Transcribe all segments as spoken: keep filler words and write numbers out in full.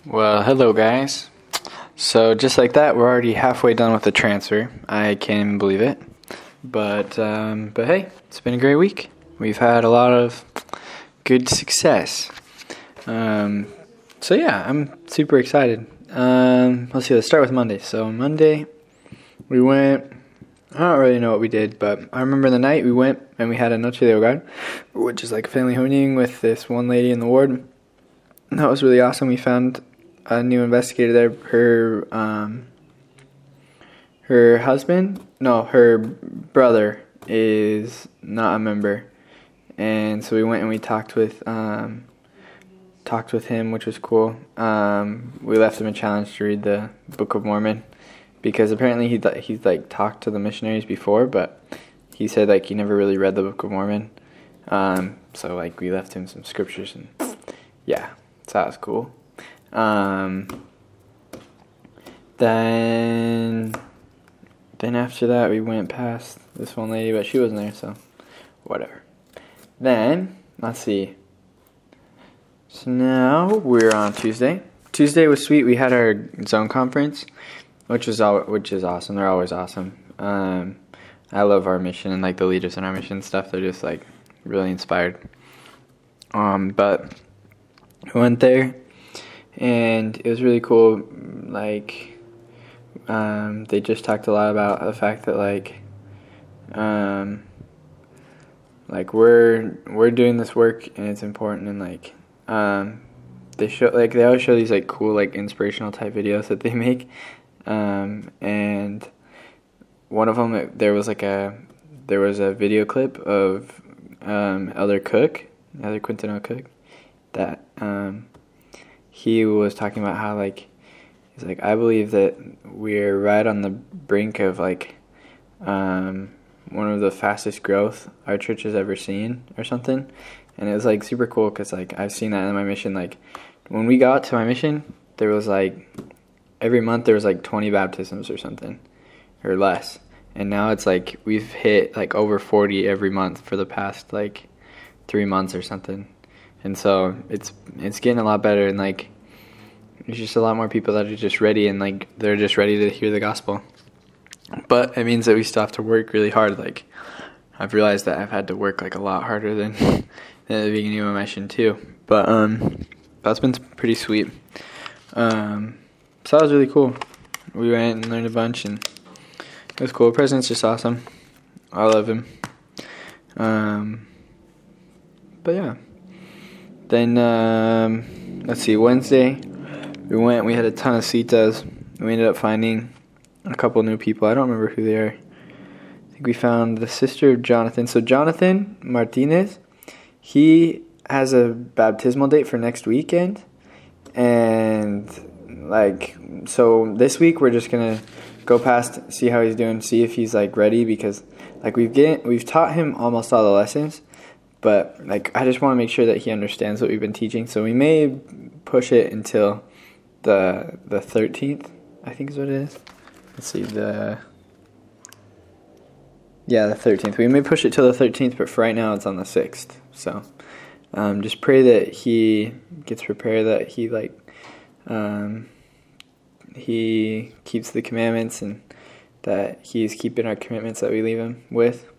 Well, hello guys. So just like that, we're already halfway done with the transfer. I can't even believe it. But um, but hey, it's been a great week. We've had a lot of good success. Um, so yeah, I'm super excited. Um, let's see. Let's start with Monday. So Monday, we went. I don't really know what we did, but I remember the night we went and we had a Noche de Hogar, which is like a family honing with this one lady in the ward. That was really awesome. We found a new investigator there. Her um, her husband, no, her brother is not a member, and so we went and we talked with um, talked with him, which was cool. Um, we left him a challenge to read the Book of Mormon, because apparently he th- he's like talked to the missionaries before, but he said like he never really read the Book of Mormon. Um, so like we left him some scriptures, and yeah, so that was cool. Um, then then after that we went past this one lady, but she wasn't there, so whatever. Then let's see. So now we're on Tuesday. Tuesday was sweet. We had our zone conference, which is all, which is awesome. They're always awesome. Um, I love our mission and like the leaders in our mission stuff. They're just like really inspired. Um, but we went there, and it was really cool. Like, um, they just talked a lot about the fact that like, um, like we're we're doing this work and it's important, and like, um, they show like they always show these like cool like inspirational type videos that they make. Um, and one of them, there was like a, there was a video clip of, um, Elder Cook, Elder Quintino Cook, that, um, he was talking about how, like, he's like, I believe that we're right on the brink of, like, um, one of the fastest growth our church has ever seen, or something. And it was, like, super cool, because, like, I've seen that in my mission. Like, when we got to my mission, there was, like, every month there was like twenty baptisms or something, or less, and now it's like we've hit like over forty every month for the past like three months or something, and so it's it's getting a lot better, and like there's just a lot more people that are just ready, and like they're just ready to hear the gospel. But it means that we still have to work really hard. Like I've realized that I've had to work like a lot harder than, than at the beginning of my mission too. But um, that's been pretty sweet. Um. So that was really cool. We went and learned a bunch, and it was cool. President's just awesome. I love him. Um, but yeah. Then, um, let's see, Wednesday, we went, we had a ton of citas. We ended up finding a couple new people. I don't remember who they are. I think we found the sister of Jonathan. So Jonathan Martinez, he has a baptismal date for next weekend, and like, so this week we're just gonna go past, see how he's doing, see if he's like ready, because like we've get we've taught him almost all the lessons, but like I just want to make sure that he understands what we've been teaching. So we may push it until the the thirteenth, I think is what it is. Let's see, the yeah the thirteenth. We may push it till the thirteenth, but for right now it's on the sixth. So um, just pray that he gets prepared, that he like. Um, he keeps the commandments, and that he's keeping our commitments that we leave him with.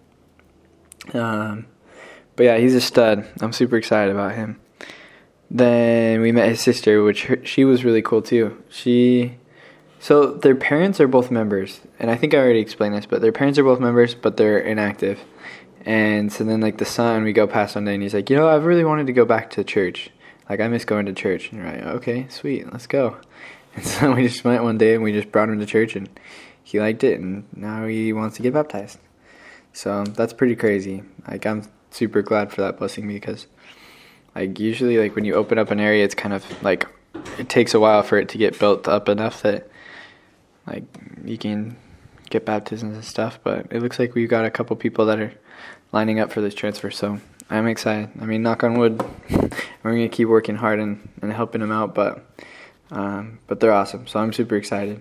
Um, but yeah, he's a stud. I'm super excited about him. Then we met his sister, which her, she was really cool too. She, so their parents are both members, and I think I already explained this, but their parents are both members, but they're inactive. And so then like the son, we go past one day, and he's like, you know, I've really wanted to go back to church. Like, I miss going to church. And we're like, okay, sweet, let's go. And so we just went one day, and we just brought him to church, and he liked it, and now he wants to get baptized. So that's pretty crazy. Like, I'm super glad for that blessing, because, like, usually, like, when you open up an area, it's kind of, like, it takes a while for it to get built up enough that, like, you can get baptisms and stuff. But it looks like we've got a couple people that are lining up for this transfer, so I'm excited. I mean, knock on wood, we're going to keep working hard and, and helping them out, but um, but they're awesome, so I'm super excited.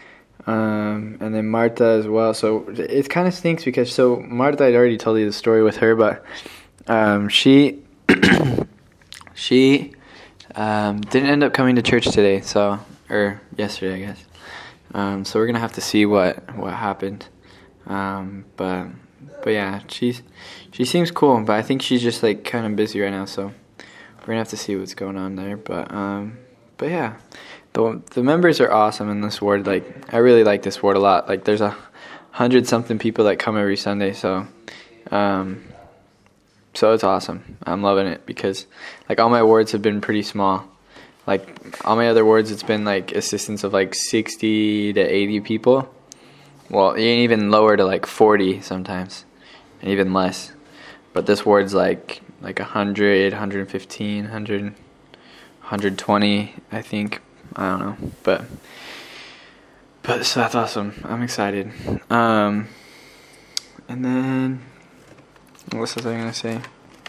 Um, and then Marta as well. So it kind of stinks because, so Marta, I'd already told you the story with her, but um, she, she um, didn't end up coming to church today, so or yesterday, I guess. Um, so we're gonna have to see what what happened. Um, but but yeah, she's she seems cool, but I think she's just like kind of busy right now, so we're gonna have to see what's going on there. But um, but yeah, the the members are awesome in this ward. Like I really like this ward a lot. Like there's a hundred something people that come every Sunday, so um, so it's awesome. I'm loving it because like all my wards have been pretty small. Like all my other wards, it's been like assistants of like sixty to eighty people. Well, even lower to like forty sometimes, and even less. But this ward's like like one hundred, one hundred fifteen, one hundred, one hundred twenty, I think. I don't know, but but so that's awesome. I'm excited. Um, and then what else was I gonna say?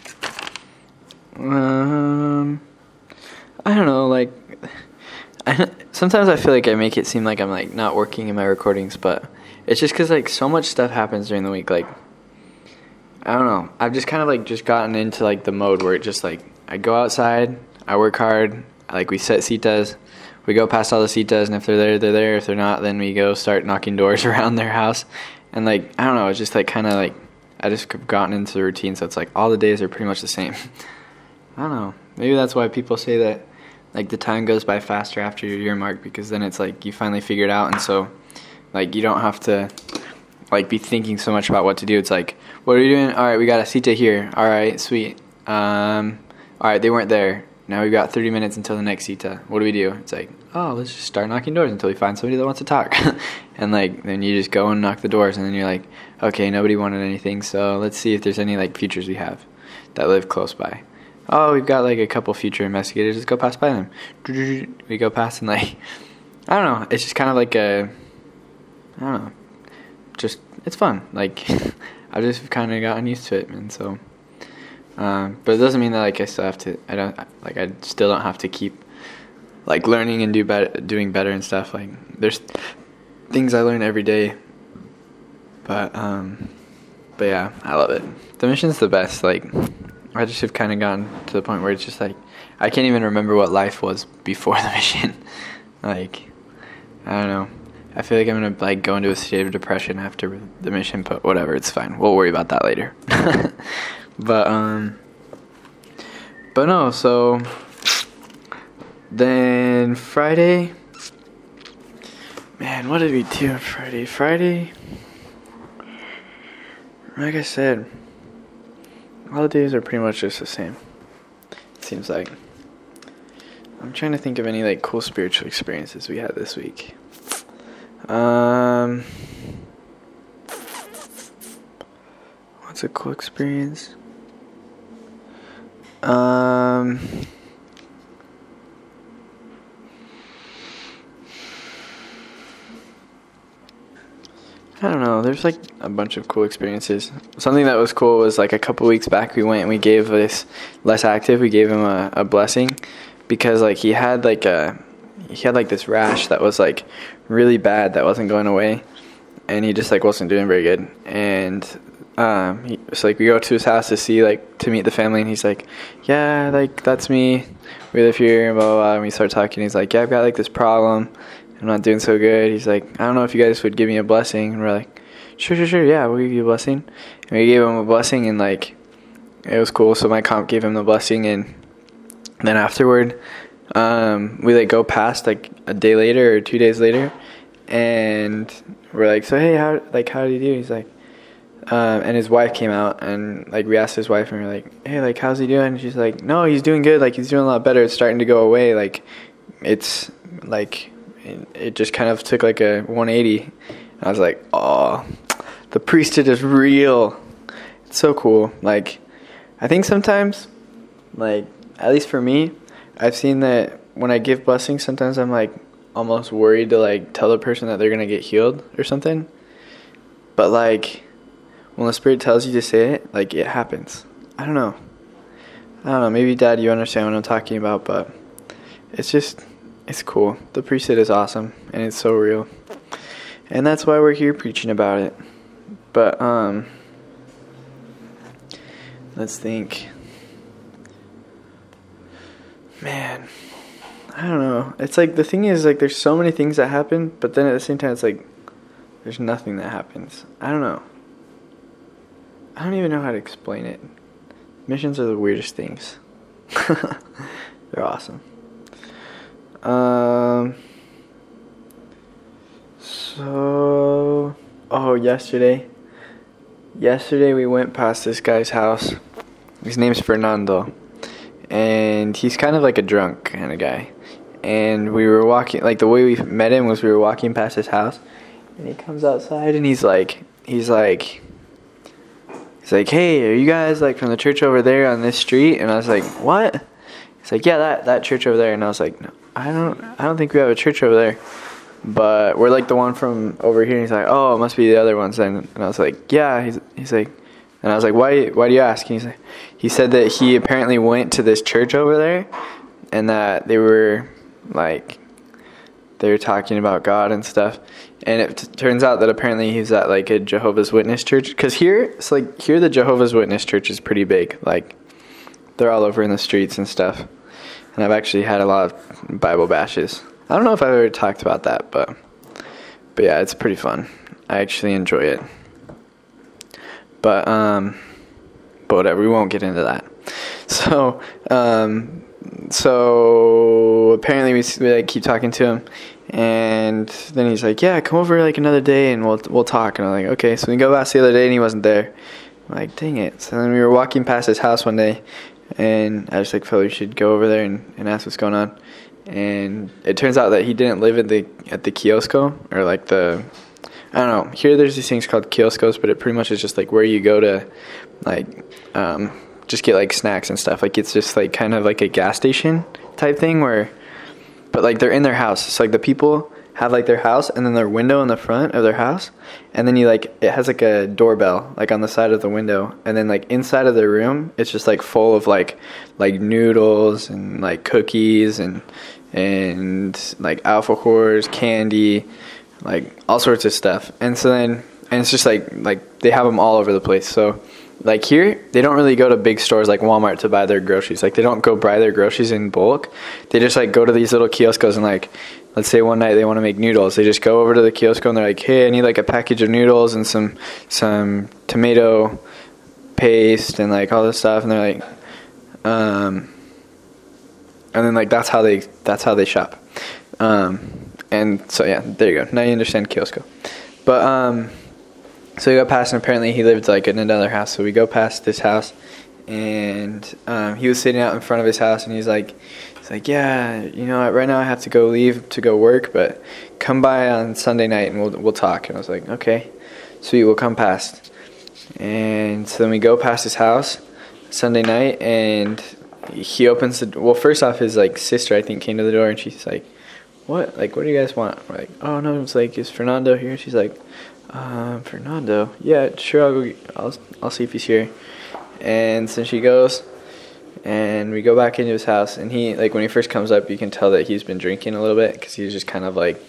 Um, I don't know. Like, I, sometimes I feel like I make it seem like I'm like not working in my recordings, but it's just because like so much stuff happens during the week. Like, I don't know. I've just kind of like just gotten into like the mode where it just like I go outside, I work hard, like we set citas, we go past all the citas, and if they're there, they're there. If they're not, then we go start knocking doors around their house. And like I don't know, it's just like kind of like I just gotten into the routine, so it's like all the days are pretty much the same. I don't know. Maybe that's why people say that like the time goes by faster after your year mark, because then it's like you finally figure it out, and so like you don't have to like be thinking so much about what to do. It's like, what are you doing? All right, we got a cita here. All right, sweet. Um, all right, they weren't there. Now we've got thirty minutes until the next cita. What do we do? It's like, oh, let's just start knocking doors until we find somebody that wants to talk. And like then you just go and knock the doors, and then you're like, okay, nobody wanted anything, so let's see if there's any like features we have that live close by. Oh, we've got like a couple future investigators. Let's go pass by them. We go past and like, I don't know. It's just kind of like a, I don't know. Just, it's fun. Like, I've just kind of gotten used to it, and so, um, but it doesn't mean that like I still have to, I don't, like I still don't have to keep like learning and do better, doing better and stuff. Like, there's things I learn every day, but, um, but yeah, I love it. The mission's the best. Like, I just have kind of gotten to the point where it's just like I can't even remember what life was before the mission. Like, I don't know. I feel like I'm gonna like go into a state of depression after the mission, but whatever, it's fine. We'll worry about that later. but um, but no. So then Friday, man, what did we do on Friday? Friday, like I said, all the days are pretty much just the same. It seems like. I'm trying to think of any like cool spiritual experiences we had this week. Um, what's a cool experience? Um, I don't know. There's like a bunch of cool experiences. Something that was cool was like a couple weeks back we went and we gave this less active. We gave him a, a blessing because like he had like a he had like this rash that was like really bad that wasn't going away, and he just like wasn't doing very good. And um, he, so like we go to his house to see like to meet the family, and he's like, yeah, like that's me. We live here, blah blah blah. And we start talking. He's like, yeah, I've got like this problem. I'm not doing so good. He's like, I don't know if you guys would give me a blessing. And we're like, sure, sure, sure, yeah, we'll give you a blessing. And we gave him a blessing, and like, it was cool. So my comp gave him the blessing, and then afterward, um, we like go past like a day later or two days later, and we're like, so hey, how like how did he do? He's like, um, and his wife came out, and like we asked his wife, and we're like, hey, like how's he doing? And she's like, no, he's doing good. Like he's doing a lot better. It's starting to go away. Like it's like. It just kind of took like a one eighty. I was like, oh, the priesthood is real. It's so cool. Like, I think sometimes, like, at least for me, I've seen that when I give blessings, sometimes I'm like almost worried to like tell the person that they're going to get healed or something. But like, when the Spirit tells you to say it, like it happens. I don't know. I don't know. Maybe Dad, you understand what I'm talking about, but it's just... it's cool. The priesthood is awesome, and it's so real. And that's why we're here preaching about it. But, um, let's think. man, I don't know. It's like, the thing is, like, there's so many things that happen, but then at the same time, it's like, there's nothing that happens. I don't know. I don't even know how to explain it. Missions are the weirdest things. They're awesome. Um. So, oh, yesterday. Yesterday we went past this guy's house. His name's Fernando. And he's kind of like a drunk kind of guy. And we were walking, like the way we met him was we were walking past his house. And he comes outside and he's like, he's like, he's like, hey, are you guys like from the church over there on this street? And I was like, what? He's like, yeah, that, that church over there. And I was like, no, I don't, I don't think we have a church over there. But we're like the one from over here. And he's like, oh, it must be the other ones then. And I was like, yeah. He's he's like, and I was like, why why do you ask? And he's like, he said that he apparently went to this church over there, and that they were like, they were talking about God and stuff. And it t- turns out that apparently he's at like a Jehovah's Witness church. Because here, it's like here the Jehovah's Witness church is pretty big. Like they're all over in the streets and stuff. And I've actually had a lot of Bible bashes. I don't know if I've ever talked about that, but but yeah, it's pretty fun. I actually enjoy it. But um, but whatever, we won't get into that. So um, so apparently we, we like keep talking to him, and then he's like, yeah, come over like another day and we'll we'll talk. And I'm like, okay. So we go past the other day and he wasn't there. I'm like, dang it. So then we were walking past his house one day, and I was like, felt we should go over there and, and ask what's going on. And it turns out that he didn't live at the at the kiosco, or like the, I don't know. Here there's these things called kioscos, but it pretty much is just like where you go to, like, um, just get like snacks and stuff. Like it's just like kind of like a gas station type thing where, but like they're in their house. It's like the people have like their house and then their window in the front of their house, and then you like, it has like a doorbell like on the side of the window, and then like inside of the room it's just like full of like like noodles and like cookies and and like alfajors, candy, like all sorts of stuff. And so then, and it's just like like they have them all over the place. So like here they don't really go to big stores like Walmart to buy their groceries. Like they don't go buy their groceries in bulk. They just like go to these little kioscos, and like, let's say one night they want to make noodles. They just go over to the kiosk and they're like, hey, I need like a package of noodles and some some tomato paste and like all this stuff. And they're like, um, and then like that's how they that's how they shop. Um, and so yeah, there you go. Now you understand kiosco. But um, so we go past, and apparently he lived like in another house. So we go past this house, and um, he was sitting out in front of his house, and he's like. It's like, yeah, you know, right now I have to go leave to go work, but come by on Sunday night and we'll we'll talk. And I was like, okay, sweet, we'll come past. And so then we go past his house Sunday night, and he opens the, well, first off, his like sister, I think, came to the door, and she's like, what? Like, what do you guys want? We're like, oh no, it's like, is Fernando here? She's like, um, Fernando? Yeah, sure, I'll go, I'll I'll see if he's here. And so she goes. And we go back into his house, and he, like, when he first comes up, you can tell that he's been drinking a little bit, because he's just kind of, like,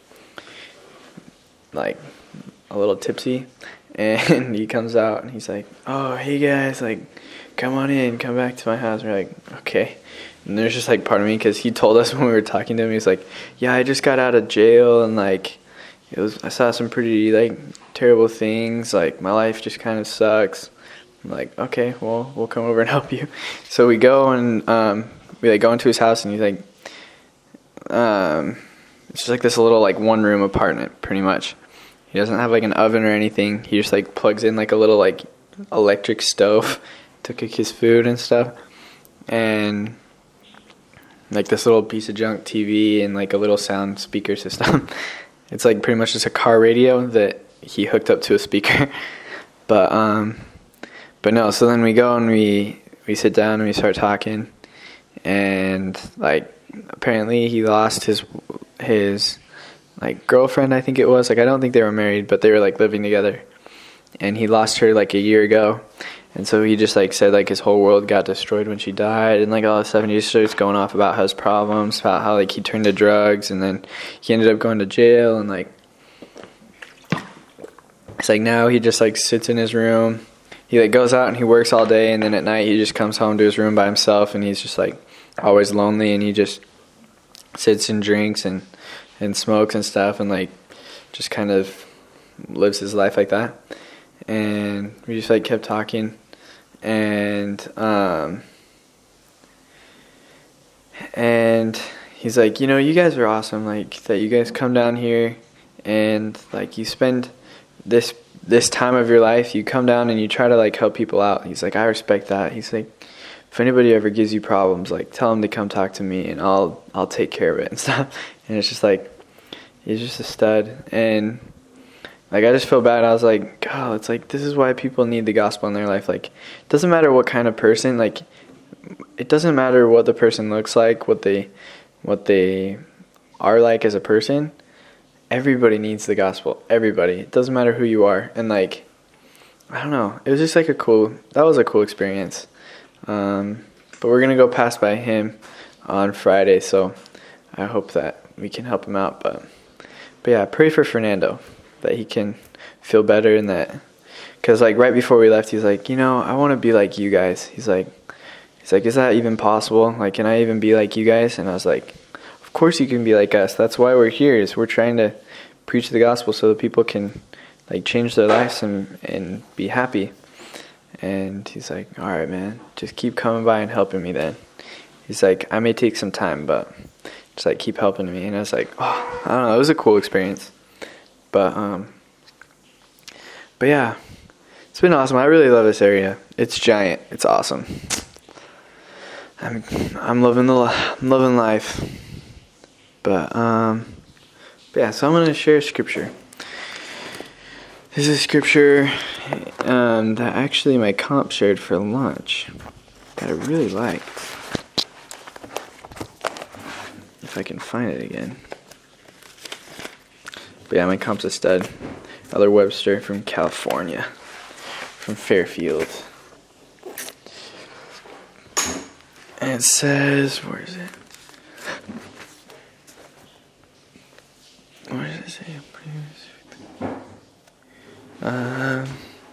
like, a little tipsy. And he comes out, and he's like, oh, hey, guys, like, come on in, come back to my house. And we're like, okay. And there's just, like, part of me, because he told us when we were talking to him, he was like, yeah, I just got out of jail, and, like, it was, I saw some pretty, like, terrible things. Like, my life just kind of sucks. I'm like, okay, well, we'll come over and help you. So we go, and um, we like go into his house, and he's like, um, it's just like this little like one room apartment, pretty much. He doesn't have like an oven or anything. He just like plugs in like a little like electric stove to cook his food and stuff, and like this little piece of junk T V and like a little sound speaker system. It's like pretty much just a car radio that he hooked up to a speaker, but um. But no, so then we go and we, we sit down and we start talking, and like apparently he lost his his like girlfriend, I think it was. Like I don't think they were married, but they were like living together, and he lost her like a year ago, and so he just like said like his whole world got destroyed when she died, and like all of a sudden he just starts going off about his problems, about how like he turned to drugs, and then he ended up going to jail, and like it's like now he just like sits in his room. He like goes out and he works all day, and then at night he just comes home to his room by himself, and he's just like always lonely, and he just sits and drinks and, and smokes and stuff, and like just kind of lives his life like that. And we just like kept talking, and um and he's like, you know, you guys are awesome, like that you guys come down here and like you spend this this time of your life, you come down and you try to like help people out. He's like, I respect that. He's like, if anybody ever gives you problems, like tell them to come talk to me, and I'll I'll take care of it and stuff. And it's just like, he's just a stud. And like I just feel bad. I was like, God, it's like this is why people need the gospel in their life. Like it doesn't matter what kind of person, like it doesn't matter what the person looks like, what they what they are like as a person. Everybody needs the gospel. Everybody. It doesn't matter who you are. And like I don't know. It was just like a cool that was a cool experience. Um, but we're gonna go pass by him on Friday, so I hope that we can help him out. But, but yeah, pray for Fernando that he can feel better, and that, cause like right before we left, he's like, you know, I want to be like you guys. He's like, he's like, is that even possible? Like, can I even be like you guys? And I was like, of course you can be like us. That's why we're here. Is we're trying to preach the gospel so that people can like change their lives and and be happy. And he's like, all right, man, just keep coming by and helping me then. He's like, I may take some time, but just like keep helping me. And I was like, oh, I don't know, it was a cool experience. But um but yeah, it's been awesome. I really love this area. It's giant. It's awesome. I'm I'm loving the I'm loving life. But um but yeah, so I'm gonna share scripture. This is scripture um, that actually my comp shared for lunch that I really liked. If I can find it again. But yeah, my comp's a stud. Elder Webster from California, from Fairfield. And it says, where is it? Where does it say? Um,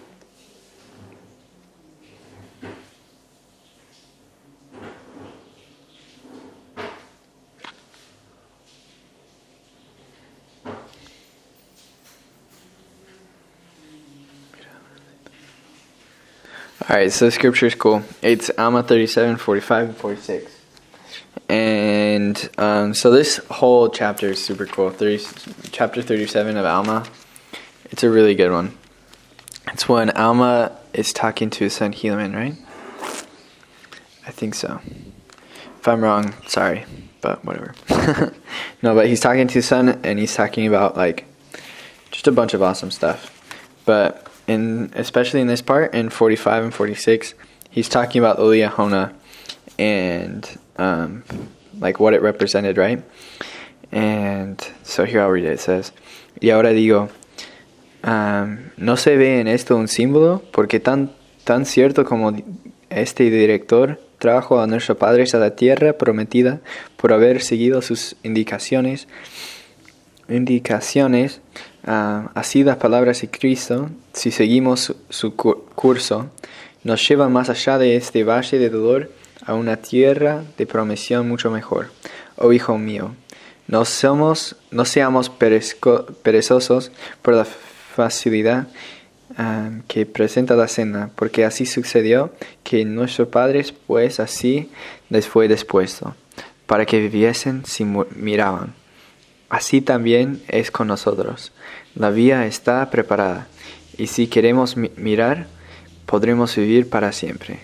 Alright, so scripture is cool. It's Alma thirty-seven, forty-five, and forty-six. And um, so this whole chapter is super cool. thirty, chapter thirty-seven of Alma. It's a really good one. It's when Alma is talking to his son Helaman, right? I think so. If I'm wrong, sorry, but whatever. No, but he's talking to his son, and he's talking about like just a bunch of awesome stuff. But in especially in this part, in forty-five and forty-six, he's talking about the Liahona and um, like what it represented, right? And so here I'll read it. It says, "Y ahora digo, Um, no se ve en esto un símbolo, porque tan, tan cierto como este director trajo a nuestros padres a la tierra prometida por haber seguido sus indicaciones, indicaciones uh, así las palabras de Cristo, si seguimos su, su curso, nos llevan más allá de este valle de dolor a una tierra de promisión mucho mejor. Oh hijo mío, no, somos, no seamos perezco, perezosos por la facilidad um, que presenta la cena, porque así sucedió que nuestros padres pues así les fue dispuesto, para que viviesen si miraban. Así también es con nosotros. La vía está preparada, y si queremos mi- mirar, podremos vivir para siempre.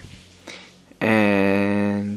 And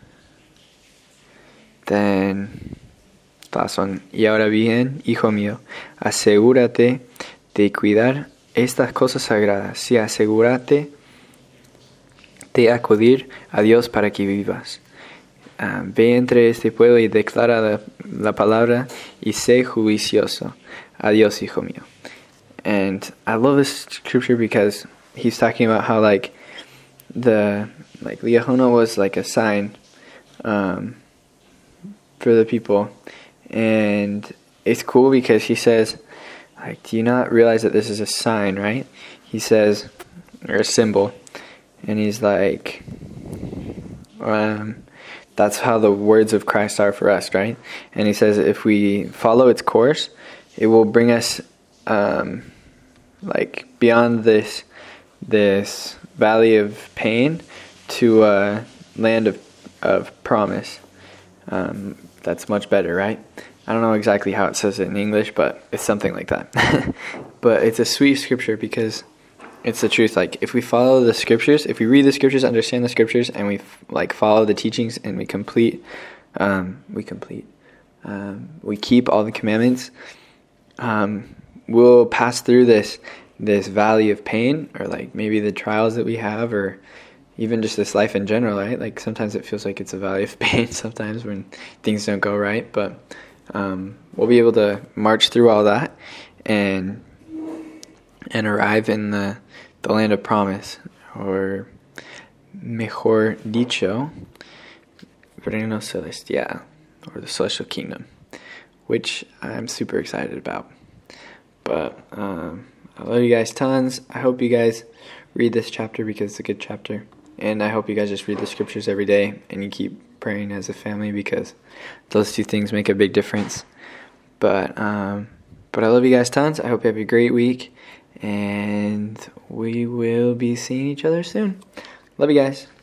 then last one. Y ahora bien, hijo mío, asegúrate de cuidar estas cosas sagradas. Sí, asegúrate de acudir a Dios para que vivas. Uh, ve entre este pueblo y declara la, la palabra y sé juicioso. Adiós, hijo mío. And I love this scripture because he's talking about how like the like Liahona was like a sign um, for the people, and it's cool because he says, like, do you not realize that this is a sign, right? He says, or a symbol, and he's like, um, that's how the words of Christ are for us, right? And he says if we follow its course, it will bring us um, like beyond this this valley of pain to a land of of promise. Um, that's much better, right? I don't know exactly how it says it in English, but it's something like that. But it's a sweet scripture because it's the truth. Like, if we follow the scriptures, if we read the scriptures, understand the scriptures, and we like follow the teachings, and we complete, um, we complete, um, we keep all the commandments, um, we'll pass through this this valley of pain, or like maybe the trials that we have, or even just this life in general, right? Like sometimes it feels like it's a valley of pain sometimes when things don't go right, but um, we'll be able to march through all that and and arrive in the the land of promise, or mejor dicho, reino celestial, or the celestial kingdom, which I'm super excited about. But um, I love you guys tons. I hope you guys read this chapter because it's a good chapter. And I hope you guys just read the scriptures every day and you keep praying as a family, because those two things make a big difference. But um, but I love you guys tons. I hope you have a great week. And we will be seeing each other soon. Love you guys.